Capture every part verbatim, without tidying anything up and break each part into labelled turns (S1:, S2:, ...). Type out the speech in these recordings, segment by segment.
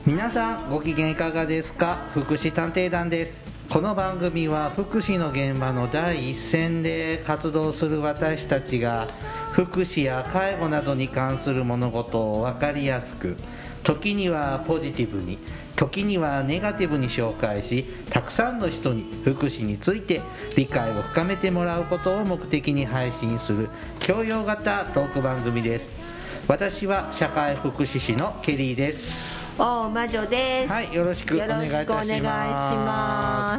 S1: 皆さんご機嫌いかがですか。福祉探偵団です。この番組は福祉の現場の第一線で活動する私たちが福祉や介護などに関する物事を分かりやすく、時にはポジティブに、時にはネガティブに紹介し、たくさんの人に福祉について理解を深めてもらうことを目的に配信する教養型トーク番組です。私は社会福祉士のケリーです。
S2: お魔女です。
S1: はい、よろしくお願いいたします。
S2: よろしくお願いします。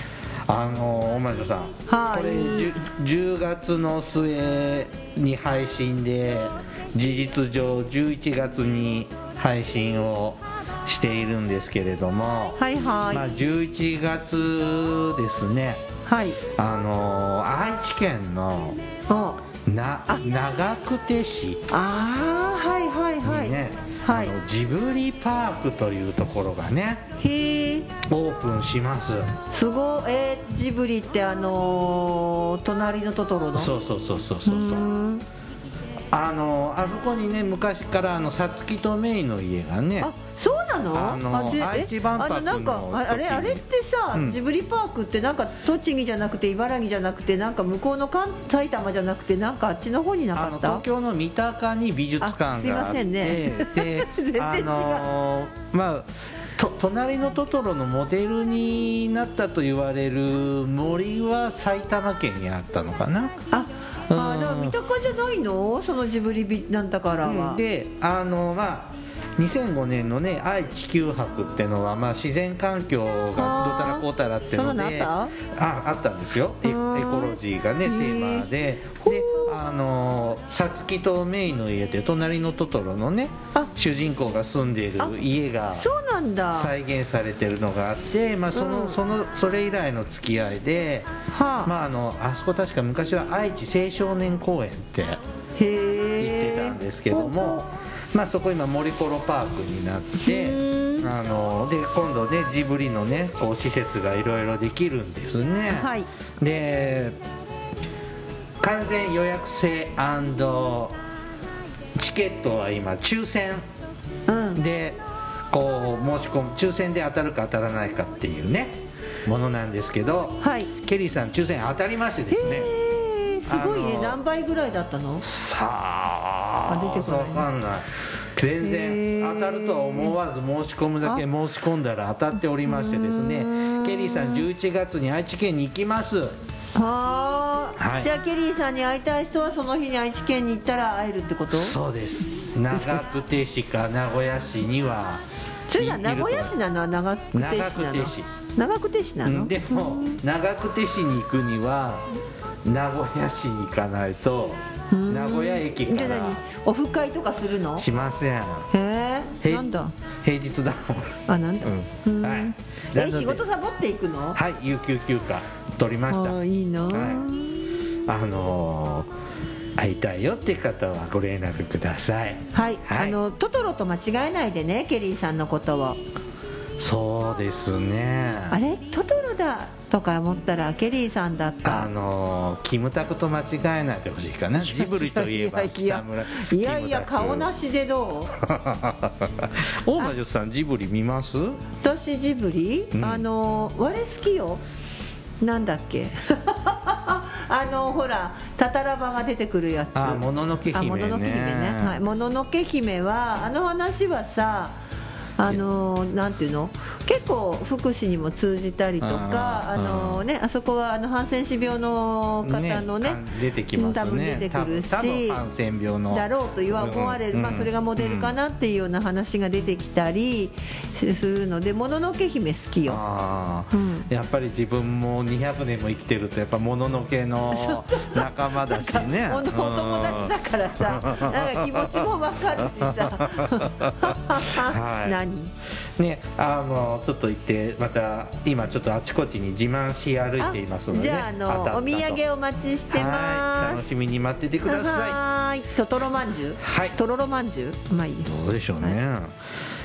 S1: あのお魔女さん、
S2: はい、
S1: これ 10, じゅうがつの末に配信で、事実上じゅういちがつに配信をしているんですけれども、
S2: はいはい、
S1: まあ、じゅういちがつですね、はい、あの愛知県のな長久手市、
S2: あー、はいはいはい、
S1: ね、
S2: はい、
S1: あのジブリパークというところがね、
S2: へー、
S1: オープンします。
S2: すごい、えー、ジブリってあのー、隣のトトロの、
S1: そうそうそうそうそうそう、あのあそこにね、昔からあのさつきとメイの家がね、
S2: あ、そうなの、
S1: あの愛知万博の
S2: なんかあれあれってさ、うん、ジブリパークってなんか栃木じゃなくて茨城じゃなくて、なんか向こうの関埼玉じゃなくて、なんかあっちの方になかった。
S1: あの東京の三鷹に美術館があって、
S2: すいませんね、
S1: で
S2: 全然違う、
S1: あのまあと隣のトトロのモデルになったと言われる森は埼玉県にあったのかな。
S2: ああ、だから三鷹じゃないの、そのジブリビなんだからは、
S1: うん、であのまあにせんごねんのね愛・地球博ってのは、まあ、自然環境がどたらこうたらってので、あああったんですよ。エ, エコロジーがねテーマで、であのさつきとメイの家で隣のトトロのね主人公が住んでいる家が再現されてるのがあって、まあ、その、うん、そのそれ以来の付き合いで、はあ、まあ、あのあそこ確か昔は愛知青少年公園って言ってたんですけども、まあ、そこ今森コロパークになって、あので今度ねジブリのねこう施設がいろいろできるんですね、はい、で完全予約制&チケットは今抽選でこう申し込む、抽選で当たるか当たらないかっていうねものなんですけど、はい、ケリーさん抽選当たりましてですね、
S2: すごいね、何倍ぐらいだったの？
S1: さあ、あ、出てこない、分かんない、全然当たるとは思わず申し込むだけ申し込んだら当たっておりましてですね、ケリーさんじゅういちがつに愛知県に行きます。
S2: はあ、はい、じゃあケリーさんに会いたい人はその日に愛知県に行ったら会えるってこと？
S1: そうです。長久手市か名古屋市には
S2: それは名古屋市なのは長久手市なの？長久手市なの？
S1: でも長久手市に行くには名古屋市に行かないと、名古屋駅から。
S2: じゃあ何、オフ会とかするの？
S1: しません。
S2: へえ、なんだ、
S1: 平日だもん。
S2: あ、なんだ、うん、はい、え、仕事サボっていくの？
S1: はい、有給休暇取りました。
S2: あ、いいな、はい、
S1: あのー、会いたいよって方はご連絡ください。
S2: はい、はい、あのトトロと間違えないでね、ケリーさんのことを。
S1: そうですね、
S2: あれトトロだとか思ったらケリーさんだった。
S1: あのー、キムタクと間違えないでほしいかな。ジブリといえば北村、
S2: いやいや顔なしでどう？
S1: 大魔女さんジブリ見ます？
S2: 私ジブリ、うん、あのー、我好きよ。なんだっけあのほらタタラバが出てくるやつ、
S1: あ、もののけ姫ね。もののけ姫ね、
S2: はい、もののけ姫はあの話はさ、あのなんていうの、結構福祉にも通じたりとか、あの、ね、あそこはあのハンセン氏病の方のね、
S1: ね、出てきますね、
S2: 多分出てくるし、
S1: ハンセン病の
S2: だろうと言わ思われる、うん、まあ、それがモデルかなっていうような話が出てきたりするので、もののけ姫好きよ。
S1: あ、うん、やっぱり自分もにひゃくねんも生きてるとやっぱもののけの仲間だしね、
S2: お友達だからさ、なんか気持ちも分かるしさ、はい、何
S1: ね、あのちょっと行ってまた今ちょっとあちこちに自慢し歩いていますので、ね、
S2: じゃあ、あのお土産お待ちしてます。
S1: 楽しみに待っててください。
S2: はい、トトロまんじゅう、
S1: はい、
S2: トロロまんじゅう、まあいい、
S1: どうでしょうね、はい、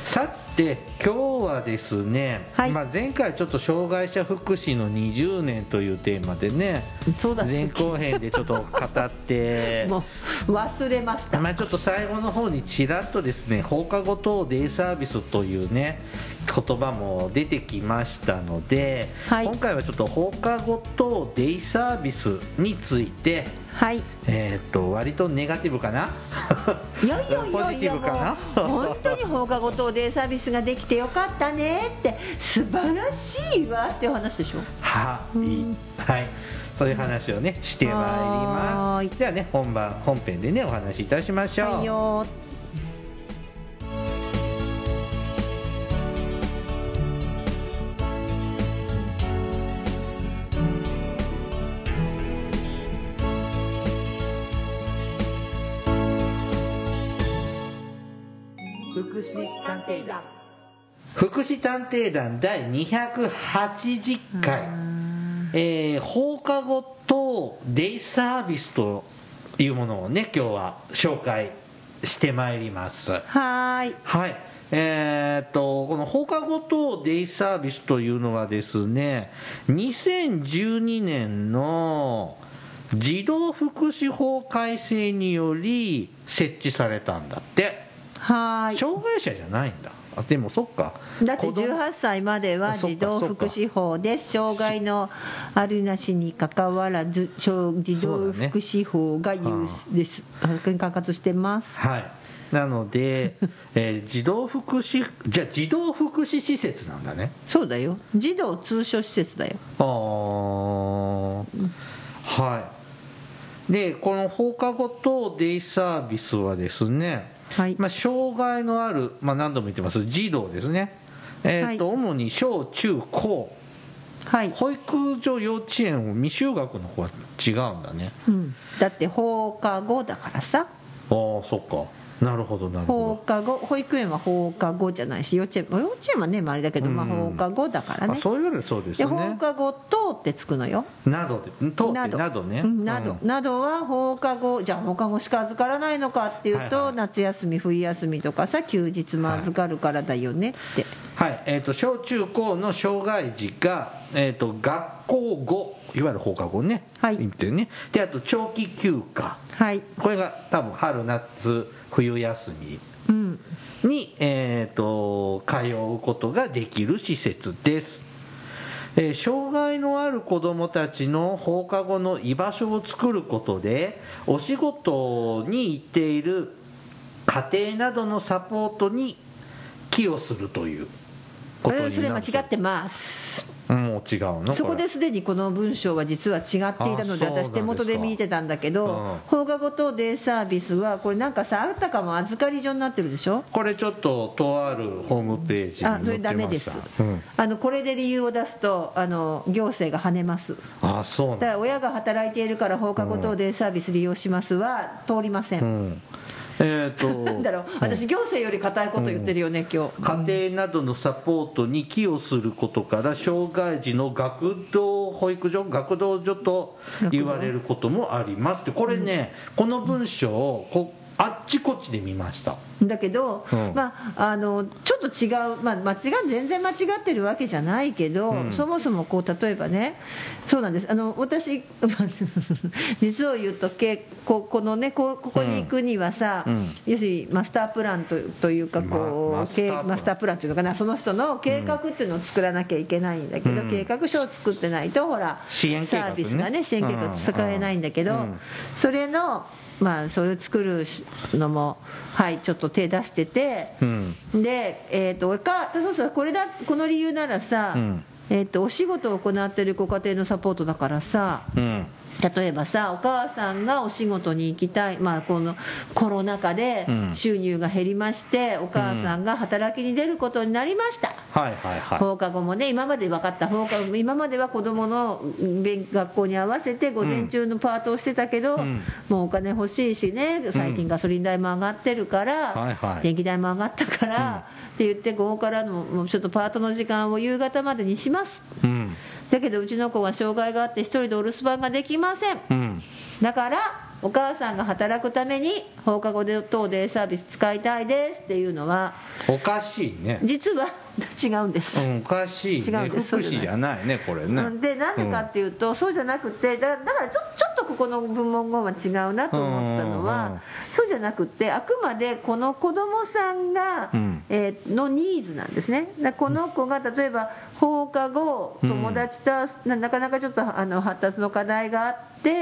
S1: さて今日はですね、はい、まあ、前回ちょっと障害者福祉のにじゅうねんというテーマでね、
S2: そうだ
S1: 前後編でちょっと語って
S2: もう忘れました、
S1: まあ、ちょっと最後の方にちらっとですね、放課後等デイサービスというね言葉も出てきましたので、はい、今回はちょっと放課後等デイサービスについて、はい、えー、っと割とネガティブかな、
S2: いやいやいやいや、もう本当に放課後等デイサービスができてよかったねって素晴らしいわっていう話でしょ。
S1: はい、うん、はい、そういう話をねしてまいります。ではね、本番本編でねお話しいたしましょう。はいよ。福祉探偵団福祉探偵団第にひゃくはちじゅっかい、えー、放課後等デイサービスというものをね今日は紹介してまいります。
S2: はい、
S1: はい、えー、っとこの放課後等デイサービスというのはですね、にせんじゅうにねんの児童福祉法改正により設置されたんだって。
S2: はい、
S1: 障害者じゃないんだ。あ、でもそっか、
S2: だってじゅうはっさいまでは児童福祉法です。障害のあるなしにかかわらず児童福祉法が有です、ね、管轄してます。
S1: はい、なので、えー、児童福祉じゃあ児童福祉施設なんだね。
S2: そうだよ、児童通所施設だよ。
S1: ああ、うん、はい。でこの放課後等デイサービスはですね、はい、まあ、障害のある、まあ、何度も言ってます児童ですね、えーとはい、主に小中高、はい、保育所幼稚園を未就学の方は違うんだね、
S2: うん、だって放課後だからさ。ああ、
S1: そっか、なるほどなるほど。
S2: 放課後、保育園は放課後じゃないし、幼稚園、幼稚園はね周りだけど、まあ、放課後だからね。あ、
S1: そう言われるそうですね。
S2: で放課後等ってつくのよ。
S1: などで、等ってなどね、
S2: など、うん、などは放課後、じゃあ放課後しか預からないのかっていうと、はいはい、夏休み冬休みとかさ、休日も預かるからだよねって。
S1: はい、はい、えーと小中高の障害児が、えーと学校後、いわゆる放課後ね、はい、ってね、であと長期休暇、はい、これが多分春夏冬休みに、うん、えーと通うことができる施設です。えー、障害のある子どもたちの放課後の居場所を作ることでお仕事に行っている家庭などのサポートに寄与するということになる。
S2: それ間違ってます。
S1: もう違うの。
S2: そこですでにこの文章は実は違っていたので、私手元で見てたんだけど、うん、放課後等デイサービスはこれなんかさ、あったかも預かり所になってるでしょ。
S1: これちょっととあるホームページに載ってました。
S2: あ、それダメです、うん、あのこれで理由を出すとあの行政が跳ねます。
S1: あ、そうなんだ。
S2: だから親が働いているから放課後等デイサービス利用しますは通りません、うん、えー、となんだろう、私行政より固いこと言ってるよね、うん、今
S1: 日。家庭などのサポートに寄与することから障害児の学童保育所学童所と言われることもありますって。これね、うん、この文章をこあっちこっちで見ました。
S2: だけど、うん、まあ、あのちょっと違う、まあ、間違全然間違ってるわけじゃないけど、うん、そもそもこう例えばね、そうなんです、あの私実を言うとけここのねこここに行くにはさ、うん、要するにマスタープラン と, というかこう、ま、マ, スタマスタープランというのかな、その人の計画っていうのを作らなきゃいけないんだけど、うん、計画書を作ってないとほら
S1: 支援計画、ね、
S2: サービスがね支援計画使えないんだけど、うんうん、それのまあ、それを作るのも、はい、ちょっと手出してて、うん、で、えー、とかそうそうこれだこの理由ならさ、うん、えー、とお仕事を行っているご家庭のサポートだからさ、うん、例えばさ、お母さんがお仕事に行きたい、まあ、このコロナ禍で収入が減りまして、うん、お母さんが働きに出ることになりました、うん、はいはいはい、放課後もね、今まで分かった放課後今までは子どもの学校に合わせて午前中のパートをしてたけど、うん、もうお金欲しいしね、最近ガソリン代も上がってるから、うん、はいはい、電気代も上がったから、うん、って言って午後からのもうちょっとパートの時間を夕方までにします、うん、だけどうちの子は障害があって一人でお留守番ができません、うん、だからお母さんが働くために放課後等デイサービス使いたいですっていうのは
S1: おかしいね。
S2: 実は違うんです、
S1: うん、おかしいね。
S2: 違うんです。
S1: 福祉じゃないねこれね。
S2: でなんでかっていうと、うん、そうじゃなくてだだからちょちょっとここの文言は違うなと思ったのは、うんうん、そうじゃなくてあくまでこの子どもさんが、うん、えー、のニーズなんですね。だこの子が例えば放課後友達と、うん、なかなかちょっとあの発達の課題があって、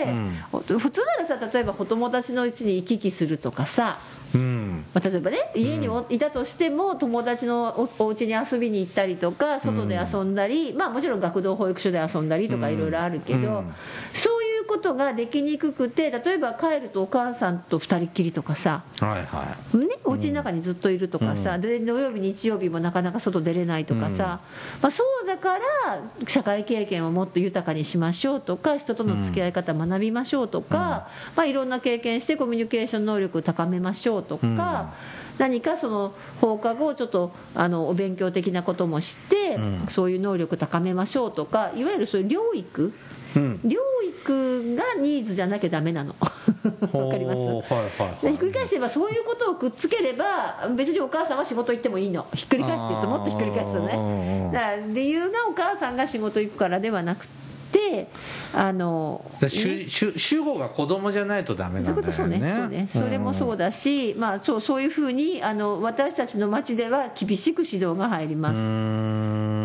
S2: うん、普通ならさ例えばお友達のうちに行き来するとかさ、うん、まあ、例えばね家にいたとしても友達のお家に遊びに行ったりとか外で遊んだり、うん、まあもちろん学童保育所で遊んだりとかいろいろあるけど、うん、そういうことができにくくて例えば帰るとお母さんと二人っきりとかさ、はいはいね、お家の中にずっといるとかさ、うん、で土曜日日曜日もなかなか外出れないとかさ、うん、まあ、そうだから社会経験をもっと豊かにしましょうとか人との付き合い方学びましょうとか、うん、まあ、いろんな経験してコミュニケーション能力を高めましょうとか、うん、何かその放課後ちょっとあのお勉強的なこともして、うん、そういう能力高めましょうとかいわゆるそういう療育、うん、療育がニーズじゃなきゃダメなのわかります、はいはいはい、でひっくり返してばそういうことをくっつければ別にお母さんは仕事行ってもいいの。ひっくり返して言うともっとひっくり返すとね、だから理由がお母さんが仕事行くからではなくてであの、
S1: ね、主語が子供じゃないとダメなんだよね。
S2: そういうこと、そうね、そうね、それもそうだし、うん、まあ、そう、そういうふうにあの私たちの町では厳しく指導が入ります。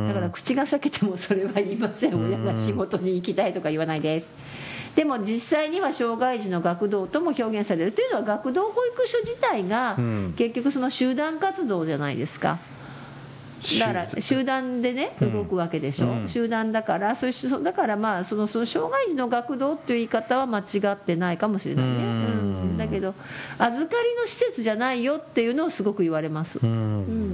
S2: だから口が裂けてもそれは言いません。親が仕事に行きたいとか言わないです。でも実際には障害児の学童とも表現されるというのは学童保育所自体が結局その集団活動じゃないですか。だから集団でね動くわけでしょ、うん、集団だからそういうだからまあそのその障害児の学童っていう言い方は間違ってないかもしれないね、うんうん、だけど預かりの施設じゃないよっていうのをすごく言われます、うんうん、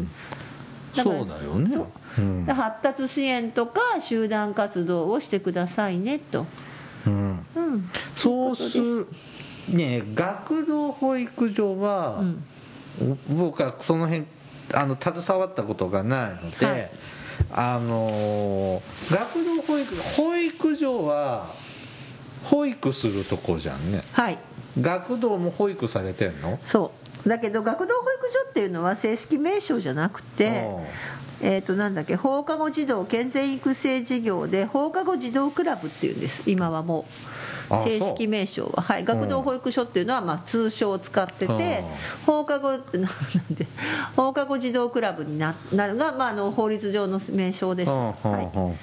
S1: だからそうだよね、
S2: うん、発達支援とか集団活動をしてくださいねと、
S1: うんうん、そうするね。学童保育所は、うん、僕はその辺あの携わったことがないので、はい、あの学童保育保育所は保育するとこじゃんね、はい、学童も保育されてんの？
S2: そうだけど学童保育所っていうのは正式名称じゃなくて、えー、となんだっけ放課後児童健全育成事業で放課後児童クラブっていうんです。今はもう正式名称は、はい、学童保育所っていうのはまあ通称を使ってて、放課後ってなんで放課後児童クラブになるが、まあ、あの法律上の名称です、はい、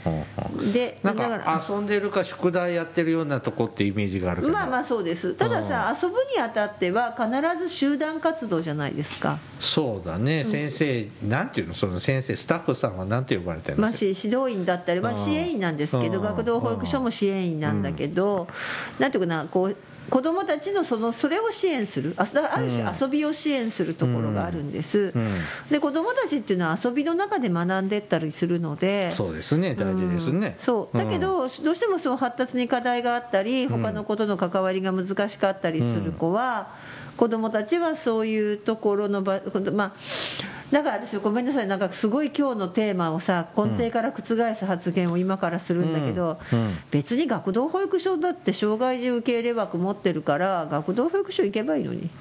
S2: で
S1: なんか遊んでるか宿題やってるようなとこってイメージがあるけど、
S2: まあまあそうです。たださ、遊ぶにあたっては必ず集団活動じゃないですか。
S1: そうだね、うん、先生なんていうのその先生スタッフさんはなんて呼ばれてるんですか？まあ、
S2: 指導員だったり、まあ、支援員なんですけど、学童保育所も支援員なんだけど、なんていうかな、こう子どもたちの そのそれを支援する、あある種遊びを支援するところがあるんです、うんうん、で子どもたちっていうのは遊びの中で学んでったりするので、
S1: そうですね、大事ですね、
S2: うん、そうだけど、うん、どうしてもその発達に課題があったり他の子との関わりが難しかったりする子は、うん、子どもたちはそういうところの場、まあだから私ごめんなさい、なんかすごい今日のテーマをさ根底から覆す発言を今からするんだけど、うんうん、別に学童保育所だって障害児受け入れ枠持ってるから学童保育所行けばいいのに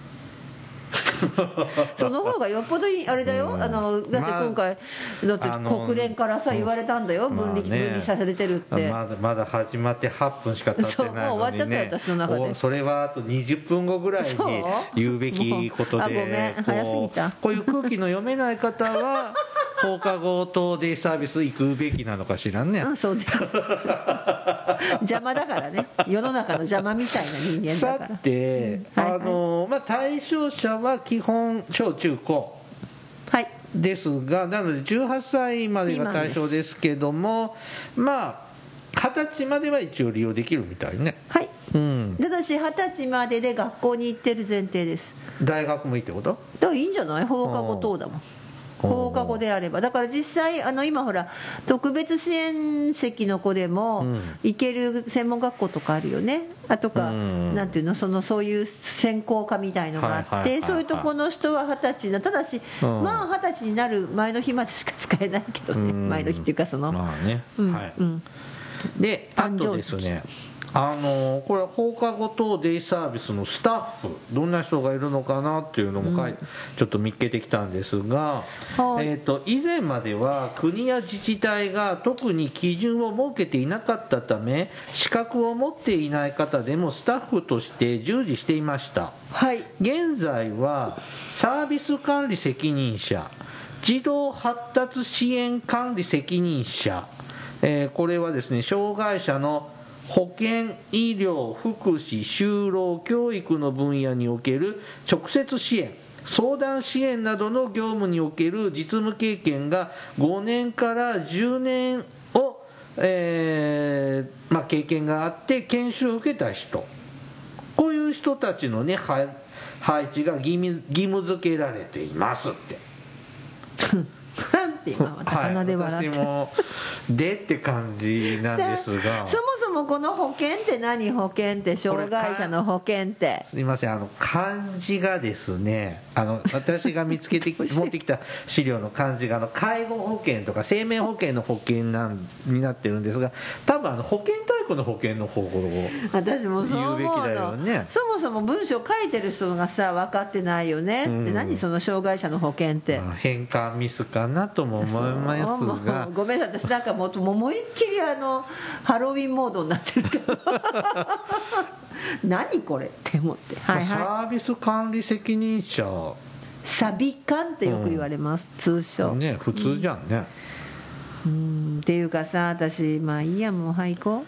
S2: その方がよっぽどいいあれだよ、うん、あのだって今回、まあ、だって国連からさ言われたんだよ、分離、まあね、分離されてるって。
S1: まだまだ始まってはっぷんしか経ってないのに、ね、
S2: そうもう終わっちゃったよ私の中で。
S1: それはあとにじゅっぷんごぐらいに言うべきことで、
S2: あごめん早すぎた。
S1: こういう空気の読めない方は放課後等デイサービス行くべきなのかしらね。
S2: うん、そうです邪魔だからね、世の中の邪魔みたいな人間だから。
S1: さて、うんはいはい、あのまあ、対象者は基本小中高ですが、はい、なのでじゅうはっさいまでが対象ですけども、まあ二十歳までは一応利用できるみたいね。
S2: はい、うん、ただし二十歳までで学校に行ってる前提です。
S1: 大学もいいってこと？
S2: だからいいんじゃない、放課後等だもん。放課後であれば、だから実際あの今ほら特別支援席の子でも行ける専門学校とかあるよね。あとか、うん、なんていうの、そのそういう専攻科みたいのがあって、そういうとこの人は二十歳だ。ただし、うん、まあ二十歳になる前の日までしか使えないけどね、うん、前の日っていうかその、
S1: まあね、
S2: うん
S1: はい、
S2: うん、
S1: であとですね、 あのこれは放課後等デイサービスのスタッフどんな人がいるのかなっていうのも書い、うん、ちょっと見つけてきたんですが、はい、えーと、以前までは国や自治体が特に基準を設けていなかったため資格を持っていない方でもスタッフとして従事していました、はい、現在はサービス管理責任者、児童発達支援管理責任者、えー、これはですね障害者の保健、医療、福祉、就労、教育の分野における直接支援、相談支援などの業務における実務経験がごねんからじゅうねんを、えーまあ、経験があって研修を受けた人、こういう人たちの、ね、配置が義務、義務付けられていますって
S2: なんて今また鼻で笑って、
S1: はい、私もでって感じなんですが
S2: そもそもこの保険って何、保険って障害者の保険って
S1: すいません、あの漢字がですね、あの私が見つけて持ってきた資料の漢字があの介護保険とか生命保険の保険なんになってるんですが、多分あの保険体育の保険の方法を
S2: 私もそう思うの。
S1: 言うべきだよね。
S2: そもそも文章書いてる人がさ分かってないよね、うん、で何その障害者の保険って、
S1: まあ、変換ミスかなとも思いますが、
S2: ごめんなさい、私なんかもう思いっきりあのハロウィンモードになってるから何これって思って、はいはい、
S1: サービス管理責任者、
S2: サビ管ってよく言われます、うん、通称
S1: ね、普通じゃんね、
S2: うん、うんっていうかさ、私まあいいや、もうはい行こ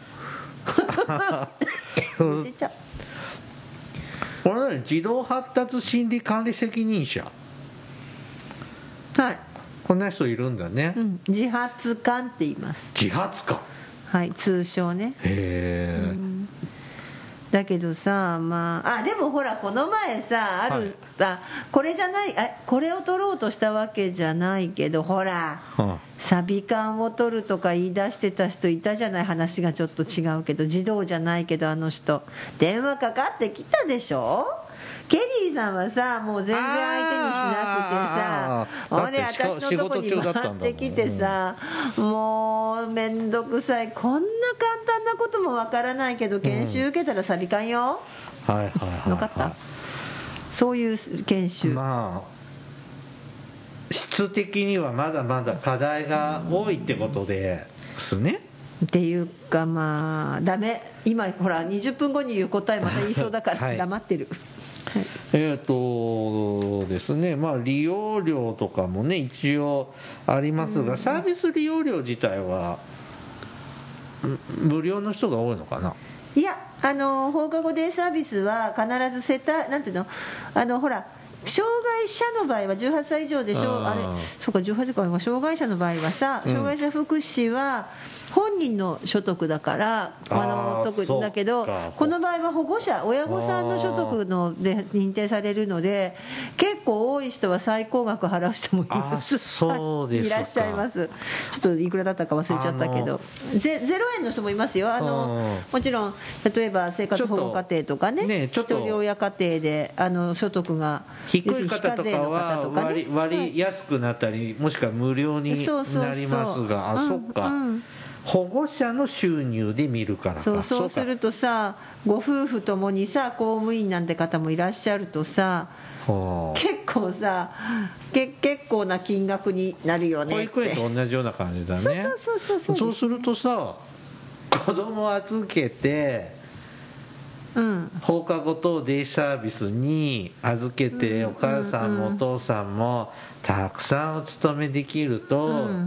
S2: う
S1: 見せちゃうこれ、ね、児童発達心理管理責任者、
S2: はい、
S1: こんな人いるんだね、
S2: うん、自発官って言います。
S1: 自発官、
S2: はい、通称ね。
S1: へえ、うん、
S2: だけどさ、まあ、あでもほらこの前さある、はい、あこれじゃない、あこれを取ろうとしたわけじゃないけど、ほら、はあ、サビ缶を取るとか言い出してた人いたじゃない。話がちょっと違うけど、児童じゃないけど、あの人電話かかってきたでしょ。ケリーさんはさもう全然相手にしなくてさ、ほんで私のとこに回ってきてさ、もうめんどくさい、こんな簡単なこともわからないけど研修受けたらサビ缶よ、
S1: うん、はいはいはい、はい、
S2: 分かった。そういう研修、
S1: まあ質的にはまだまだ課題が多いってことですね、
S2: っていうか、まあダメ、今ほらにじゅっぷんごに言う答えまた言いそうだから黙ってる、はい、
S1: えーとですね、まあ利用料とかもね一応ありますが、うん、サービス利用料自体は無料の人が多いのかな。
S2: いや、あの放課後デイサービスは必ず世帯なんていうの、あのほら障害者の場合はじゅうはっさい以上でしょ、ああれそうかじゅうはっさいか、障害者の場合はさ、障害者福祉は本人の所得だから、うん、あの特だけどこの場合は保護者親御さんの所得ので認定されるので、結構多い人は最高額払う人もいます。
S1: そうですか、
S2: いらっしゃいます。ちょっといくらだったか忘れちゃったけど、ゼロえんの人もいますよ。あのもちろん例えば生活保護家庭とかね、ね一人親家庭であの所得が
S1: 低い方とかは割り、割り安くなったり、もしくは無料になりますが、あ、そっか、うん、保護者の収入で見るからか。
S2: そう、そうするとさ、ご夫婦ともにさ公務員なんて方もいらっしゃるとさ、結構さけ結構な金額になるよねって。
S1: 保育園と同じような感じだね。
S2: そうそうそうそう。
S1: そうするとさ、子供預けて、うん、放課後等デイサービスに預けて、うん、お母さんもお父さんもたくさんお勤めできると、うん、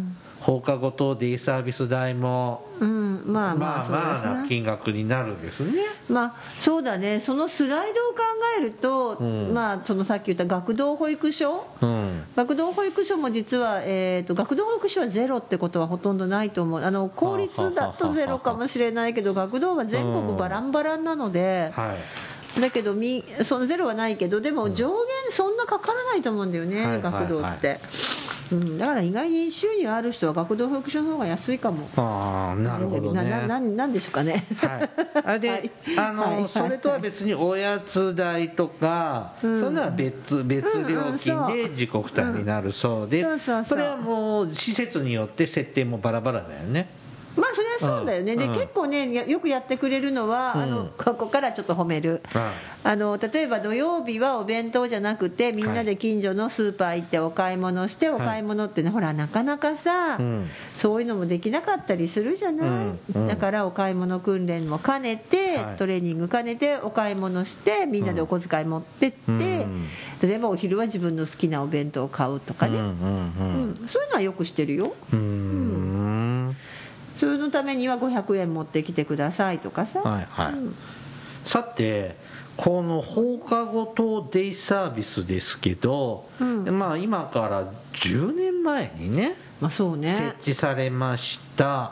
S1: 放課後等デイサービス代も、うん、まあまあまあな金額になるんですね。
S2: まあそうだね。そのスライドを考えると、うん、まあそのさっき言った学童保育所、うん、学童保育所も実は、えー、と学童保育所はゼロってことはほとんどないと思う。あの公立だとゼロかもしれないけど、学童は全国バランバランなので、うん、はい、だけどみそのゼロはないけど、でも上限そんなかからないと思うんだよね、うん、学童って、はいはいはい、うん、だから意外に収入ある人は学童保育所の方が安いかも。
S1: ああ、なるほどね。
S2: なななんでしょうかね。
S1: はい。あで、はい、あの、はい、それとは別におやつ代とか、うん、そんなのは別別料金で自己負担になるそうです。それはもう施設によって設定もバラバラだよね。
S2: まあそれはそうだよね、
S1: うん、
S2: で、
S1: うん、
S2: 結構ねよくやってくれるのは、うん、あのここからちょっと褒める、うん、あの例えば土曜日はお弁当じゃなくてみんなで近所のスーパー行ってお買い物して、はい、お買い物ってね、ほらなかなかさ、うん、そういうのもできなかったりするじゃない、うんうん、だからお買い物訓練も兼ねて、はい、トレーニング兼ねてお買い物してみんなでお小遣い持ってって、うん、例えばお昼は自分の好きなお弁当を買うとかね、うんうんうんうん、そういうのはよくしてるよ、うん、うん、それのためにはごひゃくえん持ってきてくださいとかさ、
S1: はいはい、うん、さてこの放課後等デイサービスですけど、うん、まあ今からじゅうねんまえにね、
S2: まあそうね、
S1: 設置されました。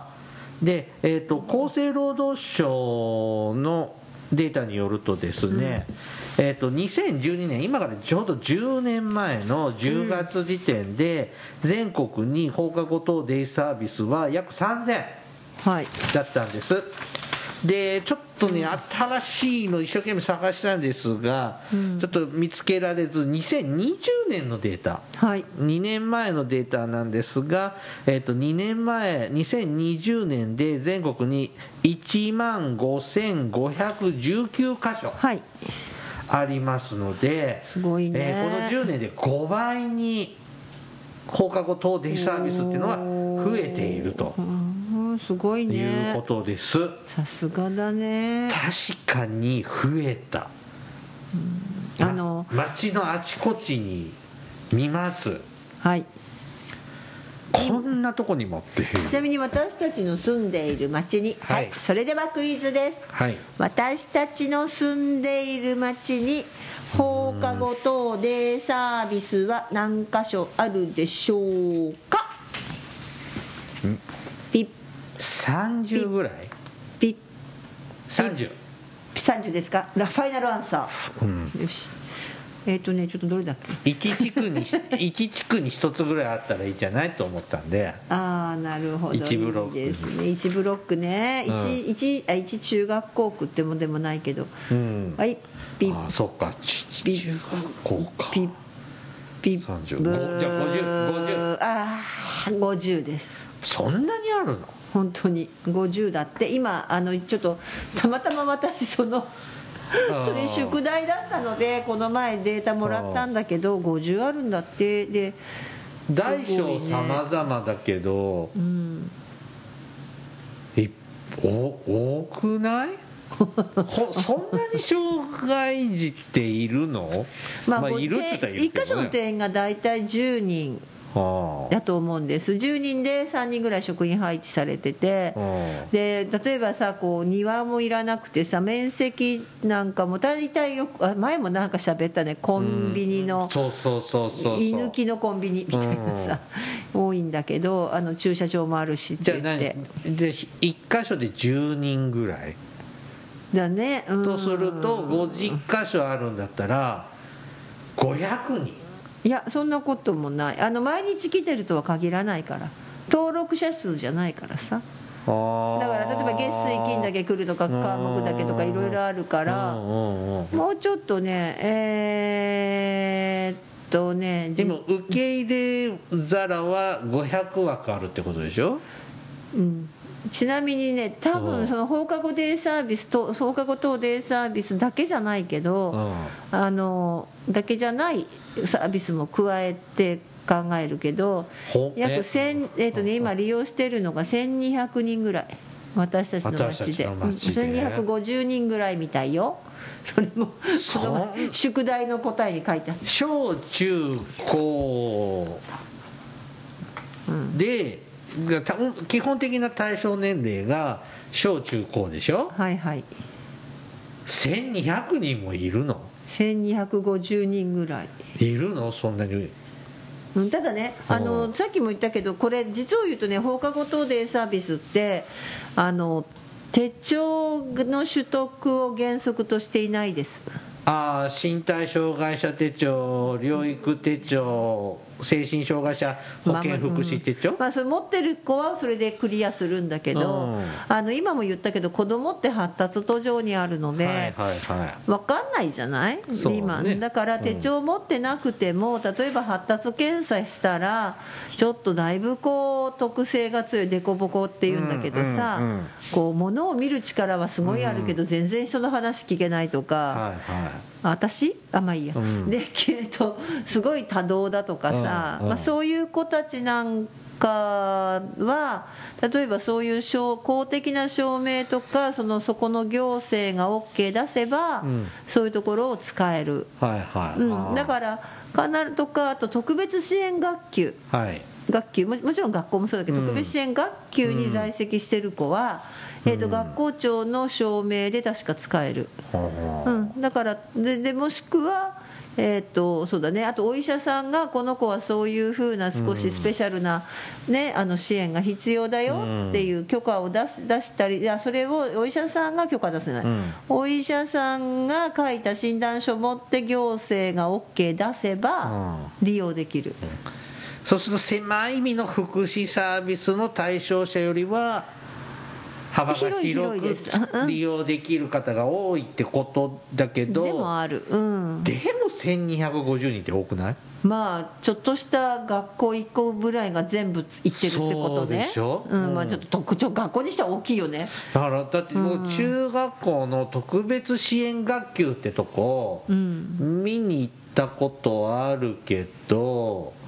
S1: で、えーと、厚生労働省のデータによるとですね、うん、えーと、にせんじゅうにねん、今からちょうどじゅうねんまえのじゅうがつ時点で、全国に放課後等デイサービスは約さんぜんだったんです、はい、でちょっとね、新しいの一生懸命探したんですが、うん、ちょっと見つけられず、にせんにじゅうねんのデータ、はい、にねんまえのデータなんですが、えーと、にねんまえにせんにじゅうねんで全国にいちまんごせんごひゃくじゅうきゅうかしょありますので、
S2: すごいね、
S1: えー、このじゅうねんでごばいに放課後等デイサービスっていうのは増えていると、
S2: すごいね、
S1: いうことです。
S2: さすがだね。
S1: 確かに増えた、うん、あの街のあちこちに見ます。
S2: はい、
S1: こんなとこにもっていう。
S2: ちなみに私たちの住んでいる町に、はい、はい、それではクイズです、はい、私たちの住んでいる町に放課後等デイサービスは何箇所あるでしょうか。
S1: ん
S2: ピッ
S1: さんじゅうぐらい、
S2: ピッ
S1: さんじゅう、
S2: さんじゅうですか。ファイナルアンサー、うん、よし、えっ、ー、とねちょっとどれだっけ、
S1: いち地区にいち地区にひとつぐらいあったらいいじゃないと思ったんで、
S2: ああなるほど、
S1: いちブロック
S2: いいですね、いちブロックね、うん、いち, あいち中学校区ってもでもないけど、うん、はい
S1: ピッ、あそっか、中学校か、
S2: ピッピッ
S1: さんじゅう、じゃあごじゅう、ごじゅう、
S2: ああごじゅうです。
S1: そんなにあるの。
S2: 本当にごじゅうだって。今あのちょっとたまたま私そのそれ宿題だったのでこの前データもらったんだけどごじゅうあるんだって。で
S1: 大小様々だけど、うん、えお多くないそんなに障害児っているの。
S2: まあ、まあ、いるって言ったらいるけどね、いっかしょの定員がだいたいじゅうにんだと思うんです。じゅうにんでさんにんぐらい職員配置されてて、で例えばさこう庭もいらなくてさ、面積なんかも大体よく、あ前もなんか喋ったね、コンビニの居抜きのコンビニみたいなさ、多いんだけど、あの駐車場もあるしって言って、
S1: じゃあでいっかしょでじゅうにんぐらい
S2: だね、うん、
S1: とするとごじゅっかしょあるんだったらごひゃくにん。
S2: いやそんなこともない。あの毎日来てるとは限らないから、登録者数じゃないからさ。だから例えば月水金だけ来るとか科目だけとかいろいろあるから、もうちょっとねえー、っとね
S1: でも受け入れ皿はごひゃくわくあるってことでしょ。
S2: うん、ちなみにね多分その放課後デイサービスと放課後等デイサービスだけじゃないけど、あのだけじゃないサービスも加えて考えるけど、約せん、えーとね、今利用しているのがせんにひゃくにんぐらい、私たちの町でせんにひゃくごじゅうにんぐらいみたいよ。それもその宿題の答えに書いてある。
S1: 小中高で、うん、基本的な対象年齢が小中高でしょ。
S2: はいはい。
S1: せんにひゃくにんもいるの。
S2: せんにひゃくごじゅうにんぐらい
S1: いるの、そんなに。
S2: ただね、あのさっきも言ったけど、これ実を言うとね、放課後等デイサービスってあの手帳の取得を原則としていないです。
S1: ああ、身体障害者手帳、療育手帳精神障害者保険福祉手帳、
S2: まあ、うんまあ、それ持ってる子はそれでクリアするんだけど、うん、あの今も言ったけど子供って発達途上にあるので、はいはいはい、分かんないじゃない、ね、今だから手帳持ってなくても、うん、例えば発達検査したらちょっとだいぶこう特性が強いデコボコっていうんだけどさ、うんうんうん、こう物を見る力はすごいあるけど、うん、全然人の話聞けないとか、はいはい、私あまあいいや、うん、で、えっと、すごい多動だとかさ、うんうん、まあ、そういう子たちなんかは例えばそういう公的な証明とか そのそこの行政が OK 出せば、うん、そういうところを使える、はいはい、うん、だから必ずとかあと特別支援学級、はい、学級 も, もちろん学校もそうだけど、うん、特別支援学級に在籍してる子は、うん、えー、と学校長の証明で確か使える、うん、だからででもしくはえー、とそうだね、あとお医者さんがこの子はそういうふうな少しスペシャルな、ね、あの支援が必要だよっていう許可を出す出したり、いやそれをお医者さんが許可出せない、うん、お医者さんが書いた診断書を持って行政が OK 出せば利用できる、うん、
S1: そうすると狭い意味の福祉サービスの対象者よりは幅が広く利用できる方が多いってことだけど、
S2: でもある、うん、
S1: でもせんにひゃくごじゅうにんって多くない？
S2: まあちょっとした学校いっこぐらいが全部行ってるってことね。
S1: そうでしょ、
S2: うん、まあちょっと特徴学校にしては大きいよね。
S1: だからだってもう中学校の特別支援学級ってとこ、うん、見に行ったことあるけど、うん、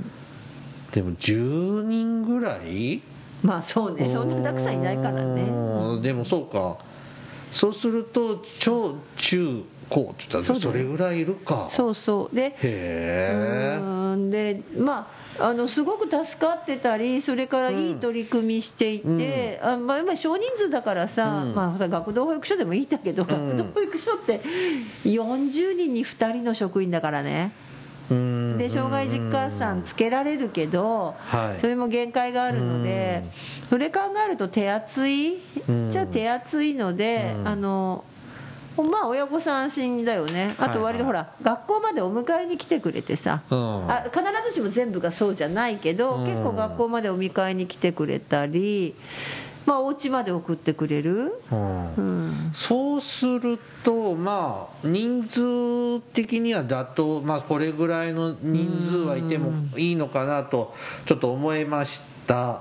S1: でもじゅうにんぐらい。
S2: まあそうね、そんなたくさんいないからね。
S1: でもそうか、そうすると小中高って言ったらそれぐらいいるか。
S2: そうそうで、
S1: へ
S2: ーでまああのすごく助かってたり、それからいい取り組みしていて、うん、あまあ、今少人数だからさ、うん、まあ、学童保育所でもいいんだけど、うん、学童保育所ってよんじゅうにんにふたりの職員だからね。で障害実家さんつけられるけど、はい、それも限界があるので、それ考えると手厚いじゃあ手厚いので、あのまあ親御さん安心だよね。あと割とほら、はいはい、学校までお迎えに来てくれてさ、うん、あ必ずしも全部がそうじゃないけど、うん、結構学校までお迎えに来てくれたり、まあお家まで送ってくれる、うんうん、
S1: そうするとまあ人数的には妥当、まあこれぐらいの人数はいてもいいのかなとちょっと思いました。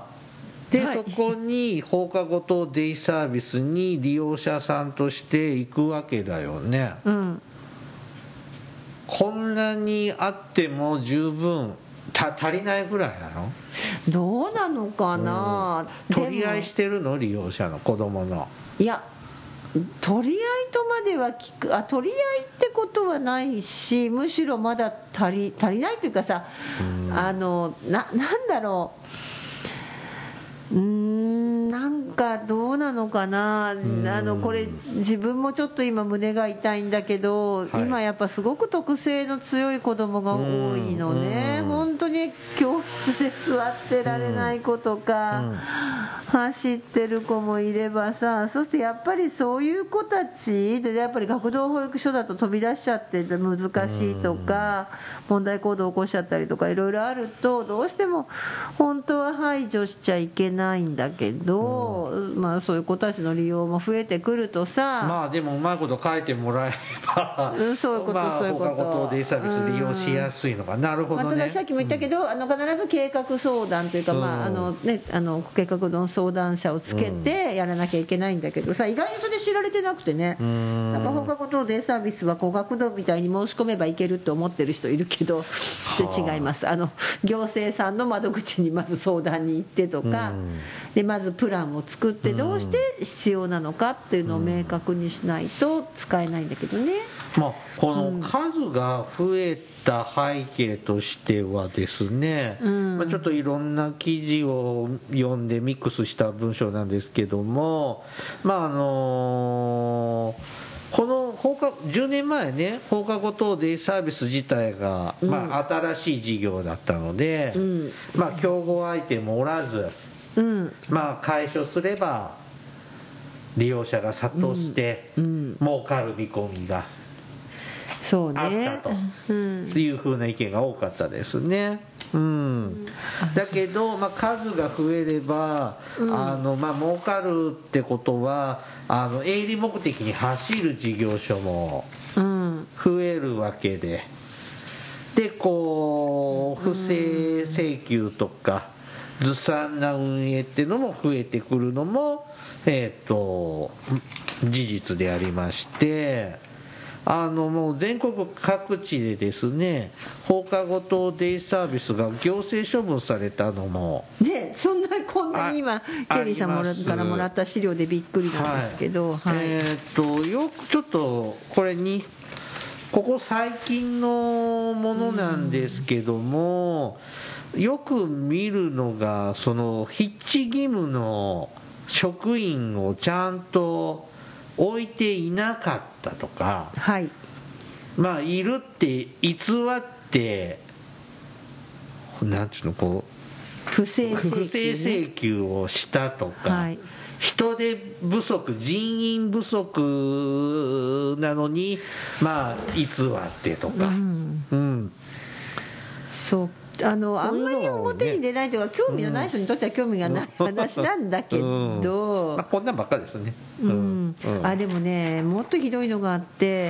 S1: で、はい、そこに放課後等デイサービスに利用者さんとして行くわけだよね、うん、こんなにあっても十分た足りないぐらいなの？
S2: どうなのかな、
S1: うん、取り合いしてるの？利用者の子供の。
S2: いや取り合いとまでは聞く、あ取り合いってことはないし、むしろまだ足り、足りないというかさ、うん、あの な, なんだろううーんなんかどうなのかな、あのこれ自分もちょっと今胸が痛いんだけど、はい、今やっぱすごく特性の強い子供が多いのね。本当に教室で座ってられない子とか、うんうん、走ってる子もいればさ、そしてやっぱりそういう子たちでやっぱり学童保育所だと飛び出しちゃって難しいとか、問題行動を起こしちゃったりとかいろいろあると、どうしても本当は排除しちゃいけないんだけど、まあそういう子たちの利用も増えてくるとさ、
S1: まあでもうまいこと書いてもらえば、
S2: うん、そういうこと、まあ、そういうこと、
S1: 放課後等デイサービス利用しやすいのか、なるほどね。まあ、ただ
S2: さっきも言ったけど、うん、あの必ず計画相談というか、まああのね、あの計画の相談者をつけてやらなきゃいけないんだけどさ、意外にそれ知られてなくてね、なんか放課後等デイサービスは高学童みたいに申し込めばいけると思ってる人いるけど、違います。あの行政さんの窓口にまず相談に行ってとか、でまずプランを作ってどうして必要なのかっていうのを明確にしないと使えないんだけどね。
S1: まあ、この数が増えた背景としてはですね、うん、まあ、ちょっといろんな記事を読んでミックスした文章なんですけども、まああのー、この放課じゅうねんまえね、放課後等デイサービス自体が、まあ、新しい事業だったので、うん、まあ、競合相手もおらず、うん、まあ、解消すれば利用者が殺到して儲かる見込みが
S2: そうね、
S1: あったというふうな意見が多かったですね。うん、だけど、まあ、数が増えれば、うん、あのまあ儲かるってことはあの営利目的に走る事業所も増えるわけで、でこう不正請求とかずさんな運営っていうのも増えてくるのも、えーと、事実でありまして、あのもう全国各地でですね放課後等デイサービスが行政処分されたのも
S2: ね、そんなこんなに今ケリーさんからもらった資料でびっくりなんですけど、
S1: はいはい、えー、っとよくちょっとこれにここ最近のものなんですけども、よく見るのがその筆致義務の職員をちゃんと置いていなかったとか、
S2: はい、
S1: まあいるって偽ってなんていうのこう
S2: 不正請求、ね、
S1: 不正請求をしたとか、はい、人手不足人員不足なのにまあ偽ってとか、うんうん、
S2: そうあのあんまり表に出ないというか、興味のない人にとっては興味がない話なんだけど、
S1: うんまあ、こんなんばっかですね、
S2: うんうん、あでもねもっとひどいのがあって、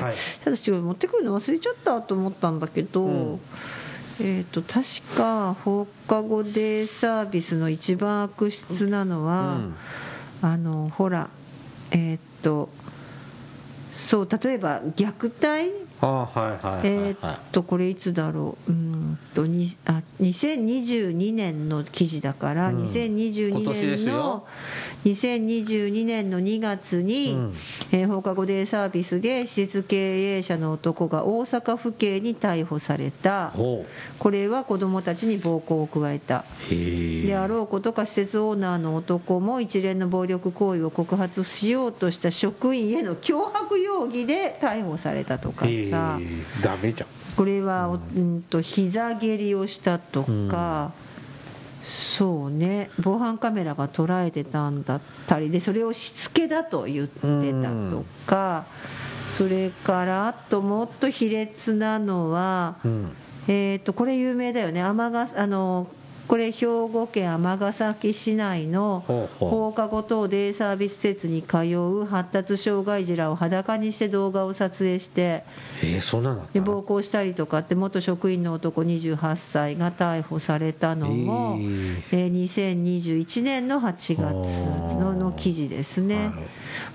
S2: はい、ただし持ってくるの忘れちゃったと思ったんだけど、うん、えーと確か放課後デイサービスの一番悪質なのは、うん、あのほらえっ、ー、とそう例えば虐待、
S1: あはいはいはいはい、
S2: えー、っとこれいつだろう、うんとにあにせんにじゅうにねんの記事だから、うん、にせんにじゅうにねんのにせんにじゅうにねんのにがつに、うんえー、放課後デイサービスで施設経営者の男が大阪府警に逮捕された。これは子どもたちに暴行を加えたであろうことか、施設オーナーの男も一連の暴力行為を告発しようとした職員への脅迫容疑で逮捕されたとかさ、
S1: ダメじゃん。
S2: これは、うん、と膝蹴りをしたとか、うん、そうね防犯カメラが捉えてたんだったりで、それをしつけだと言ってたとか、うん、それからあともっと卑劣なのは、うんえー、とこれ有名だよね、尼崎あのこれ兵庫県尼崎市内の放課後等デイサービス施設に通う発達障害児らを裸にして動画を撮影して、
S1: えー、そんなの
S2: で暴行したりとかって、元職員の男にじゅうはっさいが逮捕されたのも、えーえー、にせんにじゅういちねんのはちがつ の, の記事ですね、はい、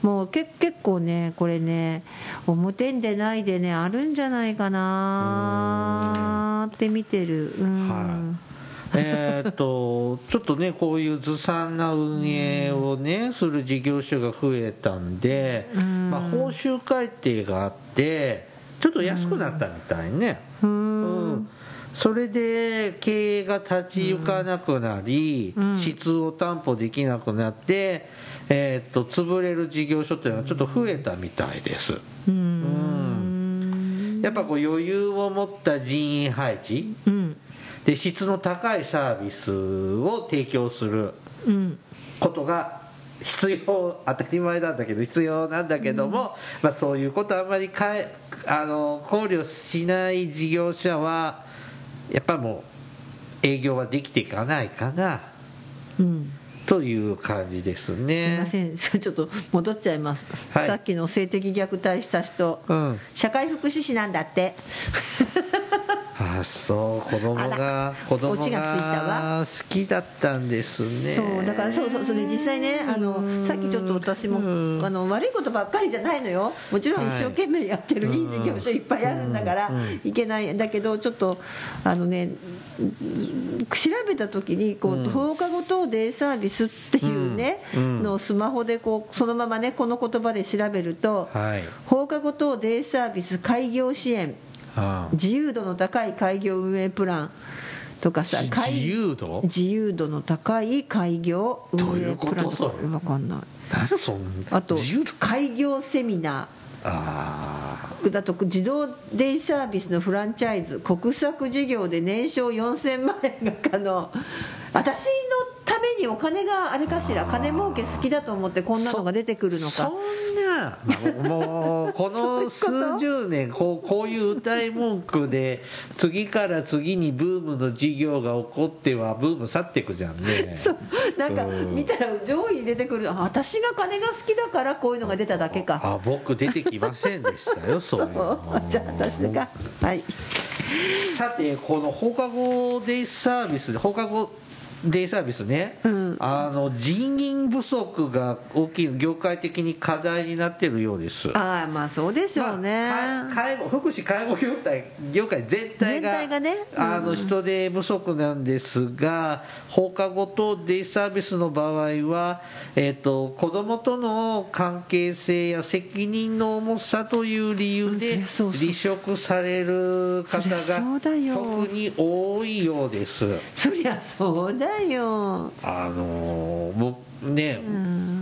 S2: もうけ結構ねこれね表に出ないでねあるんじゃないかなって見てる、うん、はい
S1: えっとちょっとねこういうずさんな運営をねする事業所が増えたんで、まあ、報酬改定があってちょっと安くなったみたいね、うん、それで経営が立ち行かなくなり、質を担保できなくなって、えっと潰れる事業所というのはちょっと増えたみたいです。うん、やっぱこう余裕を持った人員配置、うんで質の高いサービスを提供することが必要、当たり前なんだけど必要なんだけども、うんまあ、そういうことあんまりかえあの考慮しない事業者はやっぱもう営業はできていかないかな、うん、という感じですね。
S2: すいませんちょっと戻っちゃいます、はい、さっきの性的虐待した人、うん、社会福祉士なんだって
S1: あそう子供が子供が好きだったんですね。
S2: そうだからそうそうそれ実際ねあのさっきちょっと私もあの悪いことばっかりじゃないのよ、もちろん一生懸命やってるいい事業所いっぱいあるんだからいけないんだけど、ちょっとあのね調べた時にこう放課後等デイサービスっていうねのスマホでこうそのままねこの言葉で調べると、放課後等デイサービス開業支援ああ自由度の高い開業運営プランとかさ、
S1: 自由度
S2: 自由度の高い開業運営プランとか分かんない。
S1: 何そん
S2: あと開業セミナー、あだと自動デイサービスのフランチャイズ国策事業で年商よんせんまんえんが可能。私のためにお金があれかしら、金儲け好きだと思ってこんなのが出てくるのか。
S1: そんな、まあ、もうこの数十年こう、こういう歌い文句で次から次にブームの事業が起こってはブーム去っていくじゃんね。
S2: そうなんか見たら上位に出てくる、あ、私が金が好きだからこういうのが出ただけか。
S1: あ、僕出てきませんでしたよそういうの。
S2: じゃあ私か。はい。
S1: さてこの放課後デイサービスで放課後デイサービスね、うん、あの人員不足が大きい業界的に課題になっているようです。
S2: ああ、まあそうでしょうね、
S1: まあ、介護福祉介護業界業界全体が、
S2: 全体がね、うん、
S1: あの人手不足なんですが、放課後とデイサービスの場合は、えーと、子どもとの関係性や責任の重さという理由で離職される方が特に多いようです。
S2: そりゃそうだよ。
S1: あの僕ね、うん、